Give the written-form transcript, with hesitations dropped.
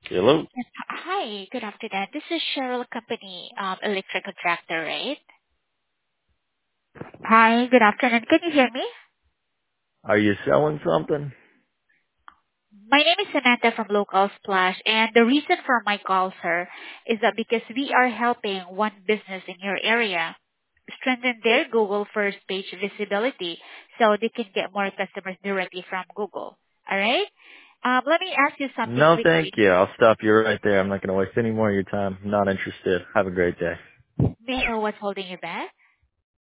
Hello? Yes. Hi, good afternoon. This is Cheryl Company, electric contractor, right? Hi, good afternoon. Can you hear me? Are you selling something? My name is Samantha from Local Splash, and the reason for my call, sir, is that because we are helping one business in your area strengthen their Google first page visibility so they can get more customers directly from Google. All right? Let me ask you something No, thank quickly. you. I'll stop you right there. I'm not going to waste any more of your time. Not interested. Have a great day. May I know what's holding you back?